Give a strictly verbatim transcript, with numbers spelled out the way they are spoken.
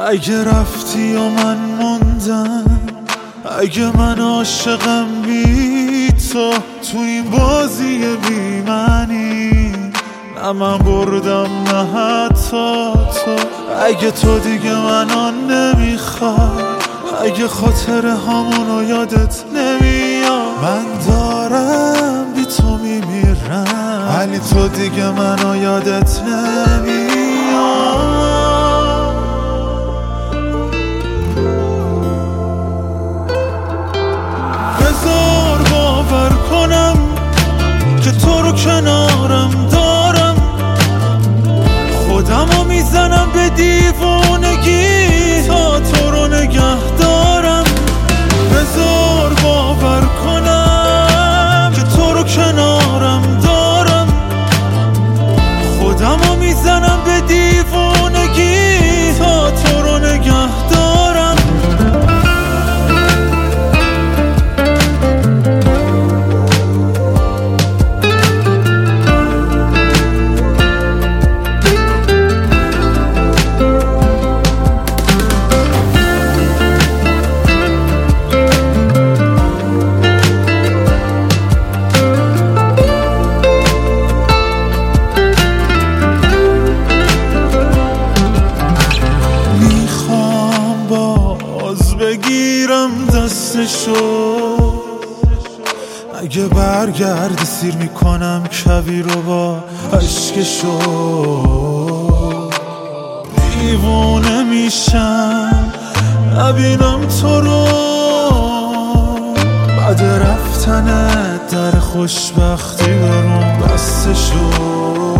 اگه رفتی و من موندم، اگه من عاشقم بی تو، تو این بازی بی معنی نه من بردم نه حتی تو. اگه تو دیگه منو نمیخوای، اگه خاطر همونو یادت نمیاد، من دارم بی تو میمیرم ولی تو دیگه منو یادت نمیاد. بذار باور کنم که تو رو کنارم دارم، خودمو میزنم به دیوونگی تا تو رو نگه دارم. بذار باور کنم که تو رو کنارم دارم، خودمو میزنم به دیوونگی تا تو رو نگه دارم. بگیرم دستشو، اگه برگردی سیر میکنم کویر رو با عشقشو. دیوونه میشم نبینم تو رو بعد رفتنت، در خوشبختی برون بستشو.